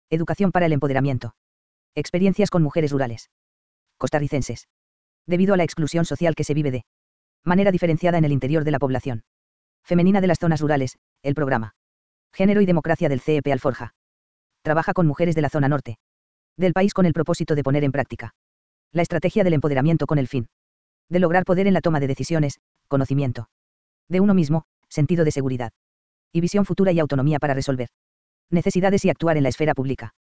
Educación para el empoderamiento. Experiencias con mujeres rurales costarricenses. Debido a la exclusión social que se vive de manera diferenciada en el interior de la población femenina de las zonas rurales, el programa Género y Democracia del CEP Alforja trabaja con mujeres de la zona norte del país con el propósito de poner en práctica la estrategia del empoderamiento con el fin de lograr poder en la toma de decisiones, conocimiento de uno mismo, sentido de seguridad y visión futura y autonomía para resolver necesidades y actuar en la esfera pública.